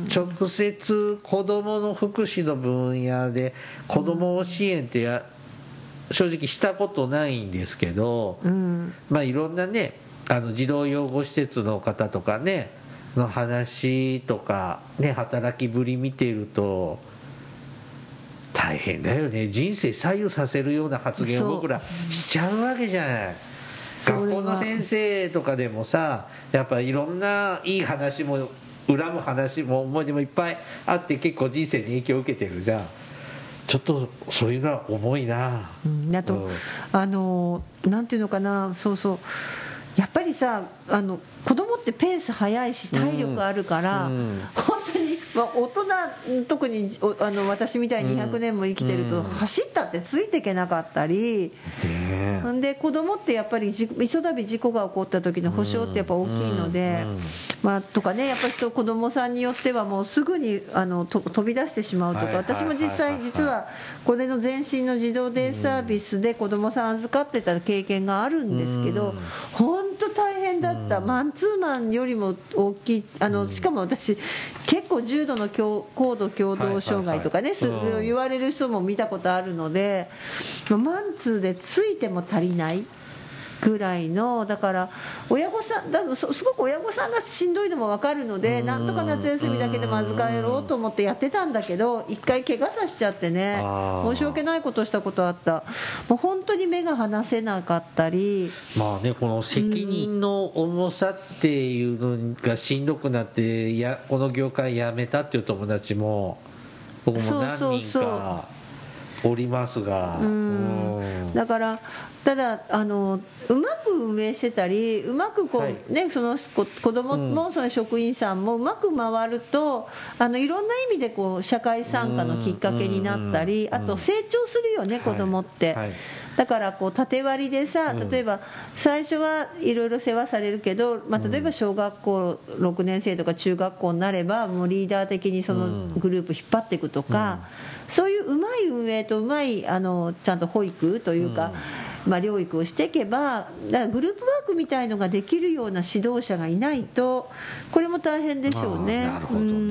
S1: 直接子どもの福祉の分野で子ども支援ってや正直したことないんですけど、うん、まあいろんなね、あの児童養護施設の方とかねの話とかね、働きぶり見ていると大変だよね。人生左右させるような発言を僕らしちゃうわけじゃない。学校の先生とかでもさ、やっぱいろんないい話も恨む話も思い出もいっぱいあって結構人生に影響を受けてるじゃん。ちょっとそういうのは重いな、
S2: うん、あと、うん、あのなんていうのかな、そうそう、やっぱりさ、あの子供ってペース速いし体力あるから、うんうん、本当に、まあ、大人特にあの私みたいににひゃくねんも生きてると、うん、走ったってついていけなかったり、うん、で子供ってやっぱりひとたび事故が起こった時の保証ってやっぱ大きいので、うんうん、まあ、とかね、やっぱり子供さんによってはもうすぐにあのと飛び出してしまうとか、はいはいはいはい、私も実際実はこれの前身の児童デイサービスで子供さん預かってた経験があるんですけど、本当大変だった。マンツーマンよりも大きい、あのしかも私結構重度の高度共同障害とかね、はいはいはい、言われる人も見たことあるので、マンツーでついても足りないぐらいの、だから親御さんだすごく親御さんがしんどいのも分かるので、なんとか夏休みだけでも預かろうと思ってやってたんだけど、一回怪我させちゃってね、申し訳ないことしたことあった。もう本当に目が離せなかったり、
S1: まあね、この責任の重さっていうのがしんどくなってやこの業界辞めたっていう友達も僕も何人かおりますが、
S2: うん、だからただあのうまく運営してたり、うまくこう、はい、ね、その子供もその職員さんもうまく回ると、あのいろんな意味でこう社会参加のきっかけになったり、あと成長するよね、子供って、はいはい、だからこう縦割りでさ、例えば最初はいろいろ世話されるけど、まあ、例えば小学校ろくねん生とか中学校になればもうリーダー的にそのグループ引っ張っていくとか、そういううまい運営とうまいあのちゃんと保育というか、まあ、療育をしていけば、だからグループワークみたいのができるような指導者がいないとこれも大変でしょうね。
S1: なるほどね。うん、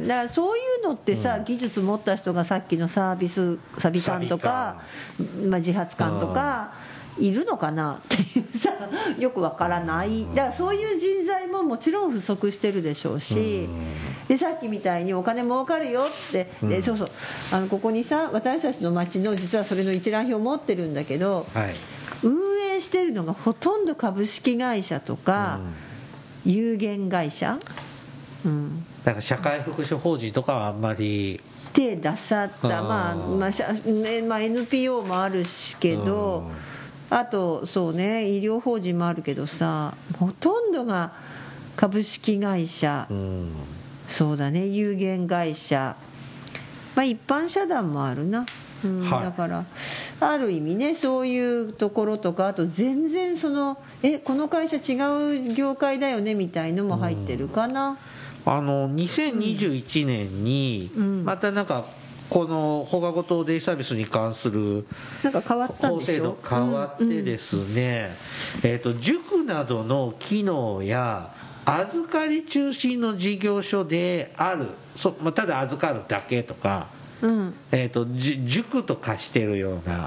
S2: だからそういうのってさ、うん、技術持った人がさっきのサービスサビ官とか、まあ、自発官とかいるのかなっていうさ、よくわからない。だからそういう人材ももちろん不足してるでしょうし、でさっきみたいにお金儲かるよって、でそうそう、あのここにさ、私たちの町の実はそれの一覧表を持ってるんだけど、はい、運営してるのがほとんど株式会社とか、うん、有限会社、
S1: うん、だから社会福祉法人とかはあんまり
S2: 手出さった、まあまあまあ、エヌピーオー もあるしけど、うん、あとそうね、医療法人もあるけどさ、ほとんどが株式会社、うん、そうだね、有限会社、まあ、一般社団もあるな、うん、はい、だからある意味ね、そういうところとか、あと全然そのえこの会社違う業界だよねみたいのも入ってるかな、
S1: うん、あのにせんにじゅういちねんにまたなんかこの放課後等デイサービスに関する
S2: なんか変わったんでしょ、
S1: 法制度変わってですね、うんうん、えーと、塾などの機能や預かり中心の事業所である、そ、まあ、ただ預かるだけとか、うん、えーと、塾と化してるような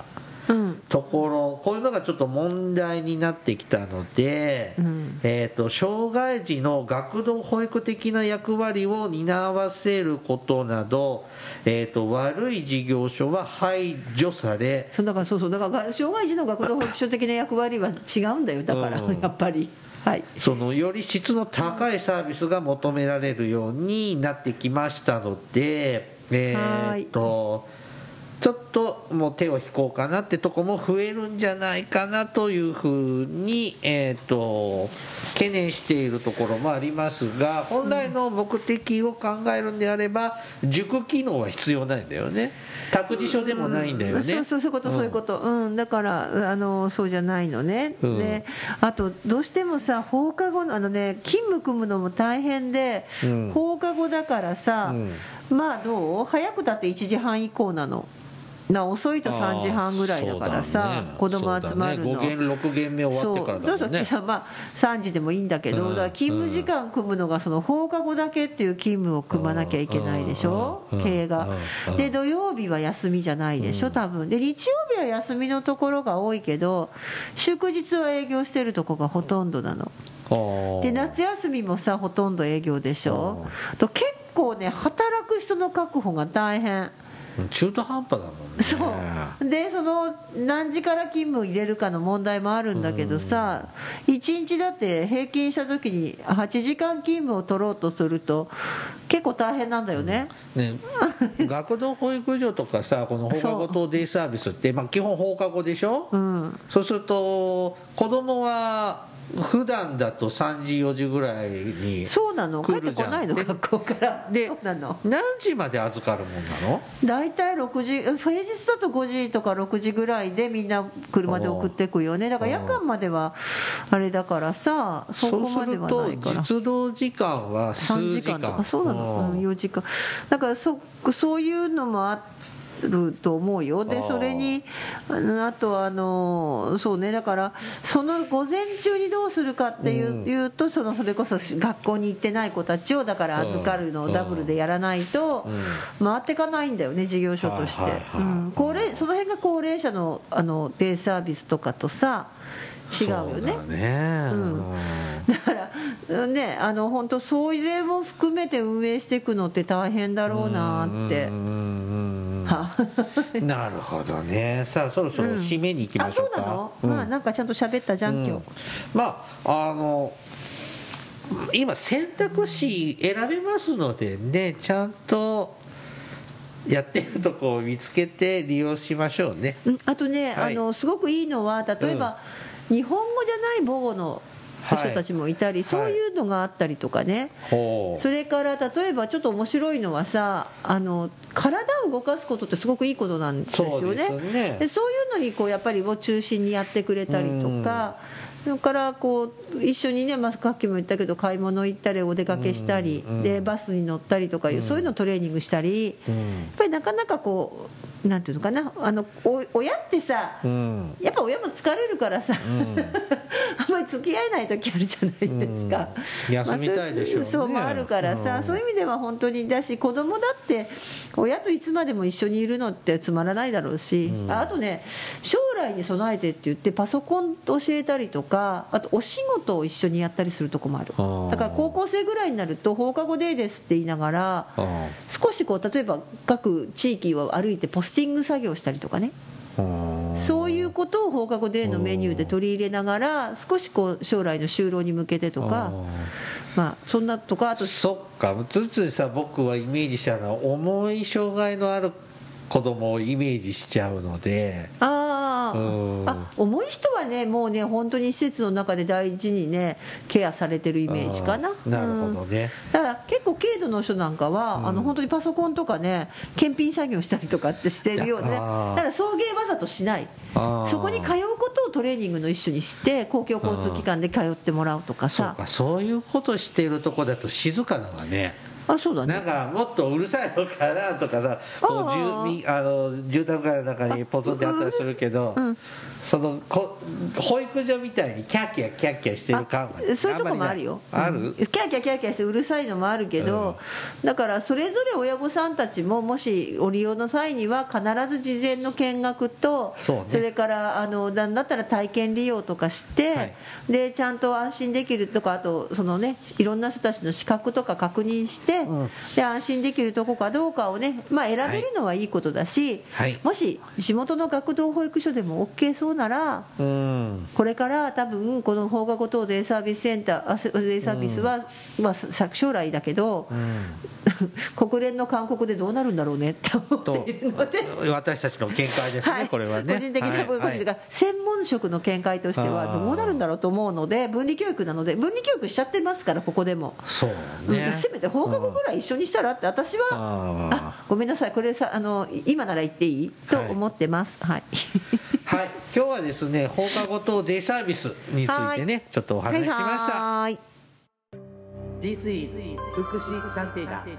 S1: ところ、こういうのがちょっと問題になってきたので、うん、えーと、障害児の学童保育的な役割を担わせることなど、えーと、悪い事業所は排除され、
S2: そうだからそうそうだから障害児の学童保育所的な役割は違うんだよ、だから、うん、やっぱり。はい、
S1: そのより質の高いサービスが求められるようになってきましたので、えーとちょっともう手を引こうかなってとこも増えるんじゃないかなというふうに、えーと懸念しているところもありますが、本来の目的を考えるんであれば塾機能は必要ないんだよね。託児所でもないんだよね、うん、
S2: そうそうそういうこと、そういうこと、うん、だからあのそうじゃないのね、うん、であとどうしてもさ放課後のあのね勤務組むのも大変で、うん、放課後だからさ、うん、まあどう早くだっていちじはん以降なのな、遅いとさんじはんぐらいだからさ、ね、子供集まるの、
S1: ね、ご限ろく限目終わってからだもんね。
S2: そうそうそう、まあ、さんじでもいいんだけど、だから勤務時間組むのがその放課後だけっていう勤務を組まなきゃいけないでしょ、経営が。で土曜日は休みじゃないでしょ多分で、日曜日は休みのところが多いけど祝日は営業してるとこがほとんどなので、夏休みもさほとんど営業でしょと、結構ね働く人の確保が大変、
S1: 中途半端だもんね。
S2: そうで、その何時から勤務を入れるかの問題もあるんだけどさ、いちにちだって平均した時にはちじかん勤務を取ろうとすると結構大変なんだよね。
S1: うん、ね学童保育所とかさ、この放課後等デイサービスって、まあ、基本放課後でしょ、うん、そうすると子供は普段だとさんじよじぐらいに
S2: そうなの、帰ってこないの学校から
S1: で
S2: そうなの、
S1: 何時まで預かるもんなの？
S2: だいたいろくじ、平日だとごじとかろくじぐらいでみんな車で送ってくよね。だから夜間まではあれだからさ、そこまではないから。
S1: そうすると実動時間は数時間、
S2: さんじかんとかそうなの、うん、よじかんだから そ, そういうのもあってると思うよ。でそれにあとあのそうね、だからその午前中にどうするかっていう、うん、いうとそのそれこそ学校に行ってない子たちをだから預かるのをダブルでやらないと回っていかないんだよね、事業所として。高齢その辺が高齢者のあのデイサービスとかとさ違うよね。
S1: そうだね、うん、
S2: だからね、あの本当それも含めて運営していくのって大変だろうなって。
S1: なるほどね。さあそろそろ締めに行きましょうか。
S2: うん、あ、そうなの、うん、まあなんかちゃんと喋ったじゃん、今日、うん、
S1: まああの今選択肢選べますのでね、ちゃんとやってるとこを見つけて利用しましょうね。
S2: あとね、はい、あのすごくいいのは例えば、うん、日本語じゃない母語の人たちもいたり、はい、そういうのがあったりとかね、はい、それから例えばちょっと面白いのはさ、あの体を動かすことってすごくいいことなんですよね。そうですね。でそういうのにこうやっぱりを中心にやってくれたりとか、それからこう一緒にね、まあ、さっきも言ったけど買い物行ったりお出かけしたりでバスに乗ったりとかいう、そういうのをトレーニングしたり、やっぱりなかなかこうなんていうのかな、あのお親ってさ、うん、やっぱ親も疲れるからさ、うん、あんまり付き合えない時あるじゃないですか、
S1: うん、休みたいでしょうね、
S2: まあ、そうもあるからさ、うん、そういう意味では本当にだし、子供だって親といつまでも一緒にいるのってつまらないだろうし、うん、あとね将来に備えてって言ってパソコン教えたりとか、あとお仕事を一緒にやったりするとこもある。だから高校生ぐらいになると放課後デーですって言いながら少しこう例えば各地域を歩いてポスティング作業したりとかね、そういうことを放課後デーのメニューで取り入れながら少しこう将来の就労に向けてとか、まあそんなとか、あと
S1: そっか、つついさ僕はイメージしたのは重い障害のある子供をイメージしちゃうので、
S2: ああ、重い人はねもうね本当に施設の中で大事にねケアされてるイメージかな。
S1: なるほどね、
S2: うん、だから結構軽度の人なんかは、うん、あの本当にパソコンとかね検品作業したりとかってしてるようね。だから送迎わざとしない、そこに通うことをトレーニングの一種にして公共交通機関で通ってもらうとかさ。
S1: そうか、そういうことしているとこだと静かだわね。
S2: あ、そうだね。
S1: なんかもっとうるさいのかなとかさ、こう住民あの住宅街の中にポツンってあったりするけど、うん、そのこ保育所みたいにキャッキャキャッキャしてる感は
S2: そういうとこもあるよ。
S1: ある、うん、
S2: キャッキャキャッキャしてうるさいのもあるけど、うん、だからそれぞれ親御さんたちももしご利用の際には必ず事前の見学と そ,、ね、それからあのなんだったら体験利用とかして、はい、でちゃんと安心できるとか、あとそのねいろんな人たちの資格とか確認して、うん、で安心できるとこかどうかをね、まあ、選べるのはいいことだし、はい、もし地元の学童保育所でも OK そうなら、うん、これから多分この放課後等デイサービスセンターデイサービスは、うん、まあ、将来だけど、うん、国連の勧告でどうなるんだろうねって思っているので、
S1: 私たちの見解ですね、はい、これはね
S2: 個人的な、はいはい、専門職の見解としてはどうなるんだろうと思うので、分離教育なので分離教育しちゃってますから、ここでも
S1: そうね、
S2: うん、せめて放課後ぐらい一緒にしたらって私は、ああごめんなさい、これさあの今なら言っていいと思ってます。はい、
S1: はいはい、今日はですね放課後等デイサービスについてねちょっとお話ししました。はい、
S3: This is 福祉探偵団。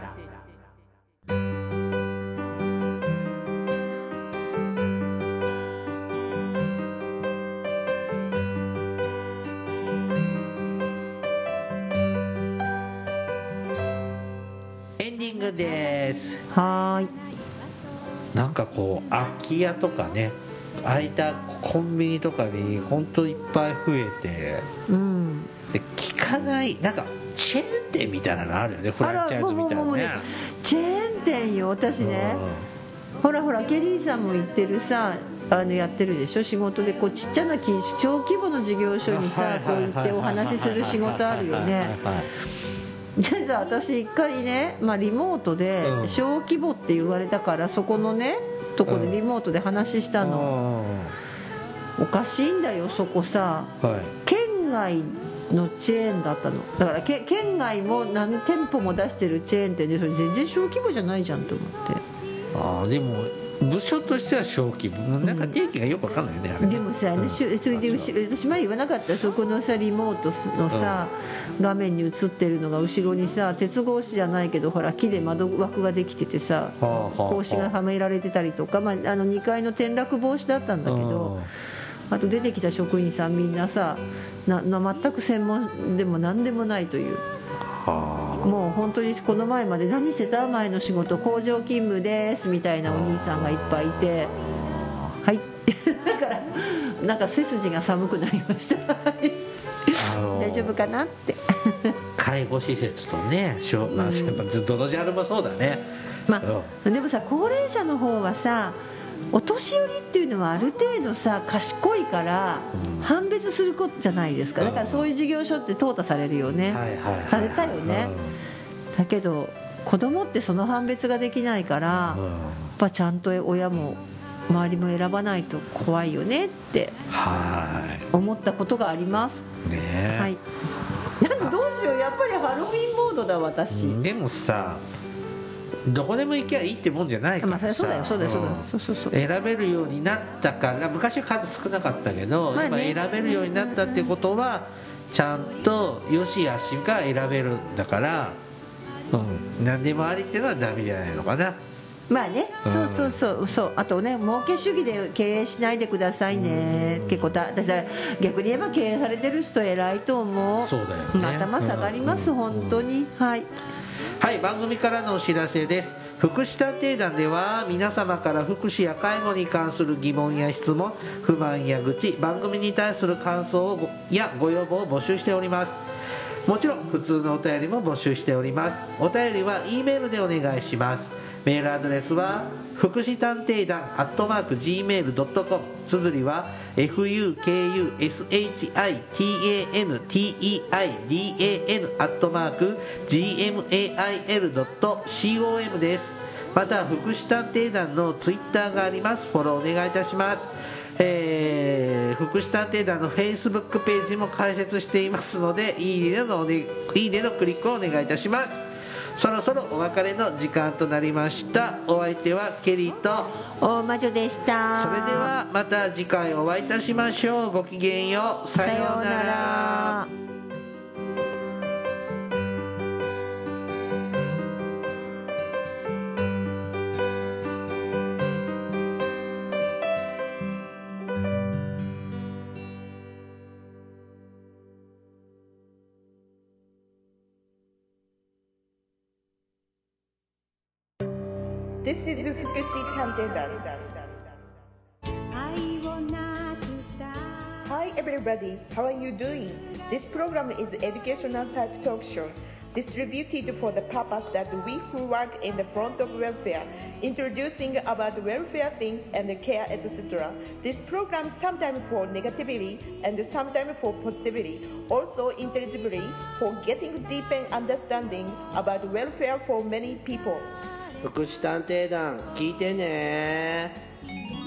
S1: エンディングです。
S2: はい、
S1: なんかこう空き家とかね、空いたコンビニとかに本当いっぱい増えて、うん、で聞かないなんかチェーン店みたいなのあるよね、フランチャイズみたいなね。
S2: チェーン店よ、私ね、うん、ほらほらケリーさんも言ってるさ、あのやってるでしょ、仕事でこうちっちゃな小規模の事業所にさこう行ってお話しする仕事あるよね。でさ、私一回ね、まあ、リモートで小規模って言われたから、そこのねとこでリモートで話したの、うん、おかしいんだよそこさ、はい、県外のチェーンだったのだから、け県外も何店舗も出してるチェーン店で、それ全然小規模じゃないじゃんと思って。
S1: ああ、でも部署としては小規模、なんか定義がよく分かんないよね、
S2: うん、あれね。でもさ、うん、それで私前言わなかった、そこのさリモートのさ、うん、画面に映ってるのが後ろにさ鉄格子じゃないけどほら木で窓枠ができててさ、格子がはめられてたりとか、まあ、あのにかいの転落防止だったんだけど、あと出てきた職員さんみんなさなな全く専門でも何でもないという。もう本当にこの前まで何してた前の仕事工場勤務ですみたいなお兄さんがいっぱいいて、はいだからなんか背筋が寒くなりました大丈夫かなって
S1: 介護施設とね、まあ、どのジャンルもそうだね、
S2: まあ、うん、でもさ高齢者の方はさお年寄りっていうのはある程度さ賢いから判別することじゃないですか。だからそういう事業所って淘汰されるよね、されたよね。だけど子供ってその判別ができないから、やっぱちゃんと親も周りも選ばないと怖いよねって思ったことがありますね。はい、なんでどうしよう、やっぱりハロウィンモードだ私。
S1: でもさどこでも行けばいいってもんじゃないからさ、まあ、
S2: そうだよそうだよそうだよ、そうそうそう、
S1: 選べるようになったから、昔は数少なかったけど、まあね、今選べるようになったってことはちゃんと良し悪しが選べるんだから、うん、何でもありっていうのはダメじゃないのかな。
S2: まあね、うん、そうそうそうそう、あとね儲け主義で経営しないでくださいね。結構だ私は逆に言えば経営されてる人偉いと思う。
S1: そうだよね、
S2: 頭下がります、うん、本当に。はい
S1: はい、番組からのお知らせです。福祉探偵団では皆様から福祉や介護に関する疑問や質問、不満や愚痴、番組に対する感想をやご要望を募集しております。もちろん普通のお便りも募集しております。お便りは E メールでお願いします。メールアドレスは福祉探偵団アットマーク ジーメールドットコム、 綴りは エフユーケーユーエスエイチアイティーエーエヌティーイーアイディーエーエヌ アットマーク ジーエムエーアイエルドットコム です。また福祉探偵団のツイッターがあります。フォローお願いいたします。えー、福祉探偵団の Facebook ページも開設していますので、いいねの、いいねのクリックをお願いいたします。そろそろお別れの時間となりました。お相手はケリーと
S2: 大魔女でした。
S1: それではまた次回お会いいたしましょう。ごきげんよう。さようなら。
S4: This is 福祉探偵団。Hi everybody, how are you doing? This program is educational type talk show distributed for the purpose that we who work in the front of welfare, introducing about welfare things and care, et cetera. This program sometimes for negativity and sometimes for positivity, also intelligibly for getting deeper understanding about welfare for many people.
S3: 福祉探偵団聞いてね。